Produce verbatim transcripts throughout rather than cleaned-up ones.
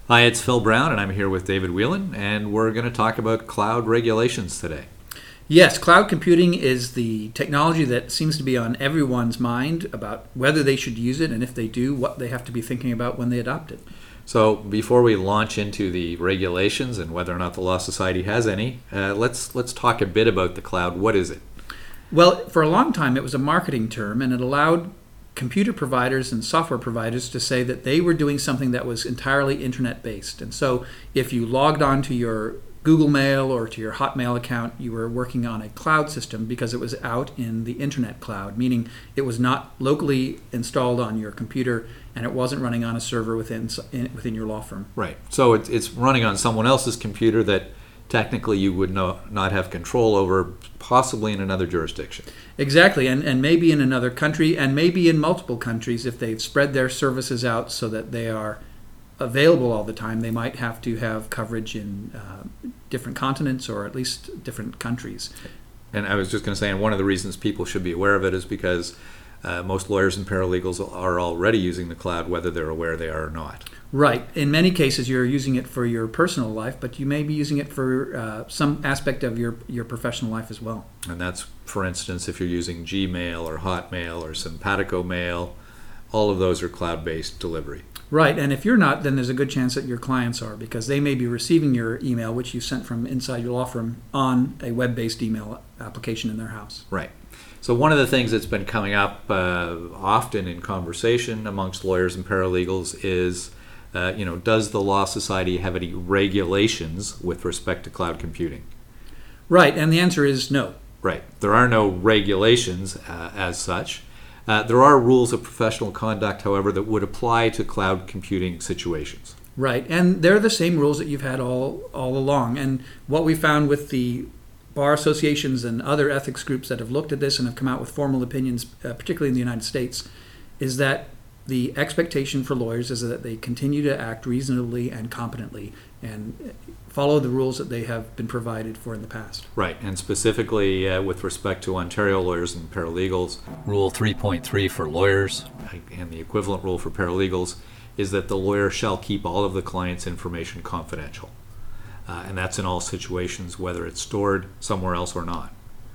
Hi, it's Phil Brown, and I'm here with David Whelan, and we're going to talk about cloud regulations today. Yes, cloud computing is the technology that seems to be on everyone's mind about whether they should use it, and if they do, what they have to be thinking about when they adopt it. So before we launch into the regulations and whether or not the Law Society has any, uh, let's let's talk a bit about the cloud. What is it? Well, for a long time, it was a marketing term, and it allowed computer providers and software providers to say that they were doing something that was entirely internet-based. And so if you logged on to your Google Mail or to your Hotmail account, you were working on a cloud system because it was out in the internet cloud, meaning it was not locally installed on your computer and it wasn't running on a server within within your law firm. Right. So it's, it's running on someone else's computer that technically you would no, not have control over, possibly in another jurisdiction. Exactly, and, and maybe in another country, and maybe in multiple countries if they've spread their services out so that they are available all the time. They might have to have coverage in uh, different continents or at least different countries. And I was just going to say, and one of the reasons people should be aware of it is because uh, most lawyers and paralegals are already using the cloud, whether they're aware they are or not. Right. In many cases, you're using it for your personal life, but you may be using it for uh, some aspect of your, your professional life as well. And that's, for instance, if you're using Gmail or Hotmail or Simpatico Mail, all of those are cloud-based delivery. Right. And if you're not, then there's a good chance that your clients are, because they may be receiving your email, which you sent from inside your law firm, on a web-based email application in their house. Right. So one of the things that's been coming up uh, often in conversation amongst lawyers and paralegals is Uh, you know, does the Law Society have any regulations with respect to cloud computing? Right, and the answer is no. Right. There are no regulations uh, as such. Uh, there are rules of professional conduct, however, that would apply to cloud computing situations. Right, and they're the same rules that you've had all, all along. And what we found with the bar associations and other ethics groups that have looked at this and have come out with formal opinions, uh, particularly in the United States, is that the expectation for lawyers is that they continue to act reasonably and competently and follow the rules that they have been provided for in the past. Right, and specifically uh, with respect to Ontario lawyers and paralegals, Rule three point three for lawyers and the equivalent rule for paralegals is that the lawyer shall keep all of the client's information confidential. Uh, and that's in all situations, whether it's stored somewhere else or not.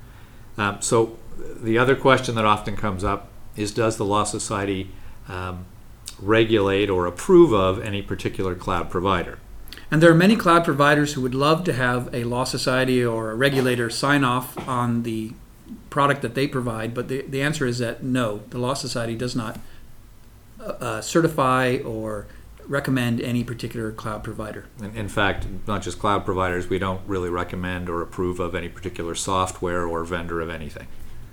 Um, so the other question that often comes up is, does the Law Society Um, regulate or approve of any particular cloud provider? And there are many cloud providers who would love to have a law society or a regulator sign off on the product that they provide, but the, the answer is that no, the Law Society does not uh, certify or recommend any particular cloud provider. In, in fact, not just cloud providers, we don't really recommend or approve of any particular software or vendor of anything.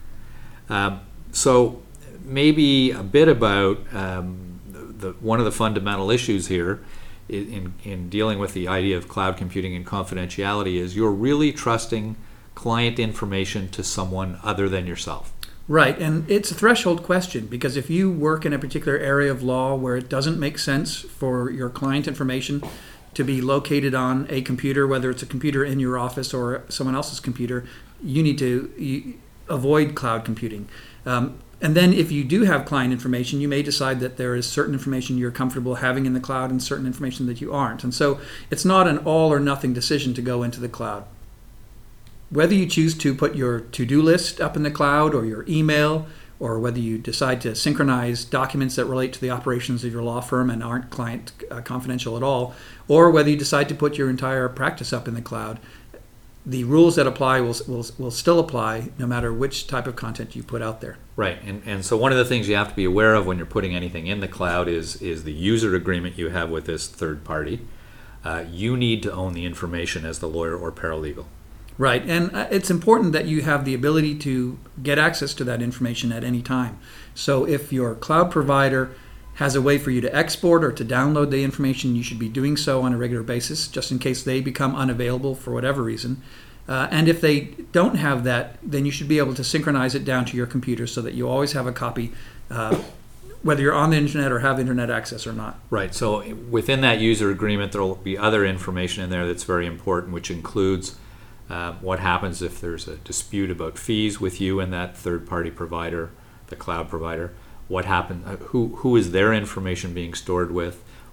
Um, so maybe a bit about um, the, one of the fundamental issues here in, in dealing with the idea of cloud computing and confidentiality is you're really trusting client information to someone other than yourself. Right, and it's a threshold question, because if you work in a particular area of law where it doesn't make sense for your client information to be located on a computer, whether it's a computer in your office or someone else's computer, you need to you, avoid cloud computing. Um, And then if you do have client information, you may decide that there is certain information you're comfortable having in the cloud and certain information that you aren't. And so it's not an all or nothing decision to go into the cloud. Whether you choose to put your to-do list up in the cloud or your email, or whether you decide to synchronize documents that relate to the operations of your law firm and aren't client uh, confidential at all, or whether you decide to put your entire practice up in the cloud, the rules that apply will, will will still apply no matter which type of content you put out there. Right, and and so one of the things you have to be aware of when you're putting anything in the cloud is is the user agreement you have with this third party. Uh, you need to own the information as the lawyer or paralegal. Right, and it's important that you have the ability to get access to that information at any time. So if your cloud provider has a way for you to export or to download the information, you should be doing so on a regular basis, just in case they become unavailable for whatever reason. Uh, and if they don't have that, then you should be able to synchronize it down to your computer so that you always have a copy, uh, whether you're on the internet or have internet access or not. Right, so within that user agreement, there will be other information in there that's very important, which includes uh, what happens if there's a dispute about fees with you and that third-party provider, the cloud provider. What happened? Uh, who who is their information being stored with?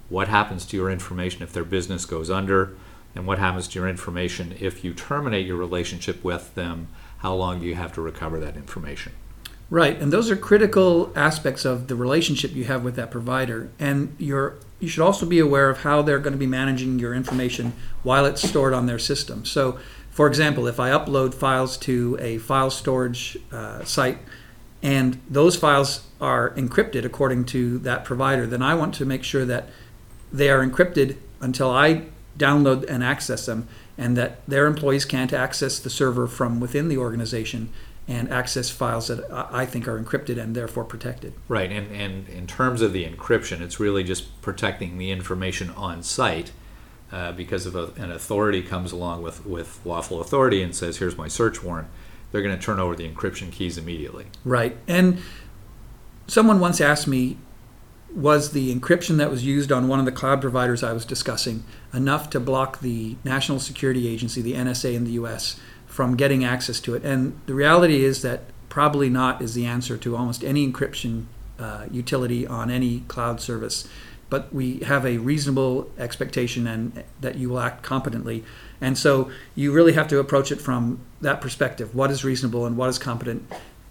what happens to your information if their business goes under, and what happens to your information if you terminate your relationship with them. How long do you have to recover that information? Right, and those are critical aspects of the relationship you have with that provider. And you're, you should also be aware of how they're going to be managing your information while it's stored on their system. So, for example, if I upload files to a file storage uh, site and those files are encrypted according to that provider, then I want to make sure that they are encrypted until I download and access them, and that their employees can't access the server from within the organization and access files that I think are encrypted and therefore protected. Right, and, and in terms of the encryption, it's really just protecting the information on site, uh, because if a, an authority comes along with, with lawful authority and says, here's my search warrant, they're going to turn over the encryption keys immediately. Right, and someone once asked me, was the encryption that was used on one of the cloud providers I was discussing enough to block the National Security Agency, the N S A in the U S, from getting access to it? And the reality is that probably not is the answer to almost any encryption uh, utility on any cloud service. But we have a reasonable expectation and that you will act competently. And so you really have to approach it from that perspective. What is reasonable and what is competent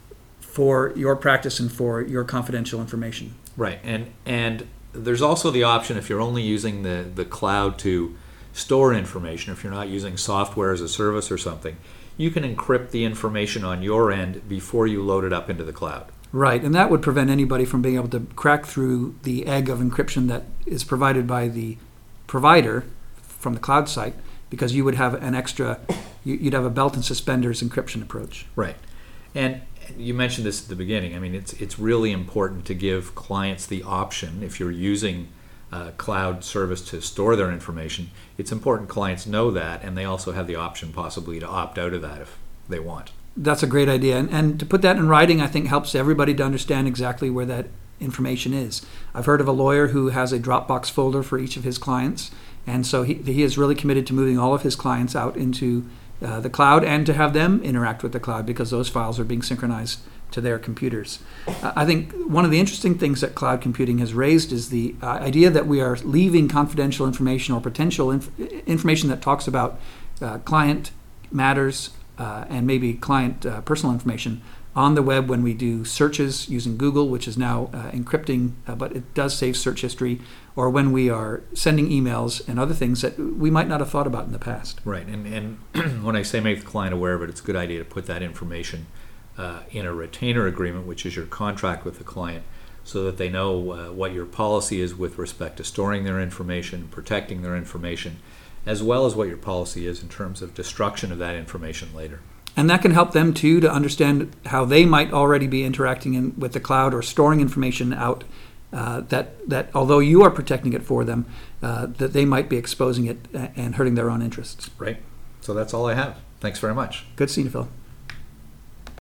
for your practice and for your confidential information? Right, and and there's also the option, if you're only using the, the cloud to store information, if you're not using software as a service or something, you can encrypt the information on your end before you load it up into the cloud. Right, and that would prevent anybody from being able to crack through the egg of encryption that is provided by the provider from the cloud site, because you would have an extra, you'd have a belt and suspenders encryption approach. Right, and you mentioned this at the beginning. I mean, it's it's really important to give clients the option, if you're using a cloud service to store their information, it's important clients know that, and they also have the option possibly to opt out of that if they want. That's a great idea. And, and to put that in writing, I think helps everybody to understand exactly where that information is. I've heard of a lawyer who has a Dropbox folder for each of his clients, and so he, he is really committed to moving all of his clients out into Uh, the cloud and to have them interact with the cloud, because those files are being synchronized to their computers. Uh, I think one of the interesting things that cloud computing has raised is the uh, idea that we are leaving confidential information or potential inf- information that talks about uh, client matters uh, and maybe client uh, personal information on the web when we do searches using Google, which is now uh, encrypting, uh, but it does save search history, or when we are sending emails and other things that we might not have thought about in the past. Right, and, and when I say make the client aware of it, it's a good idea to put that information uh, in a retainer agreement, which is your contract with the client, so that they know uh, what your policy is with respect to storing their information, protecting their information, as well as what your policy is in terms of destruction of that information later. And that can help them, too, to understand how they might already be interacting in, with the cloud or storing information out uh, that, that, although you are protecting it for them, uh, that they might be exposing it and hurting their own interests. Right. So that's all I have. Thanks very much. Good seeing you, Phil.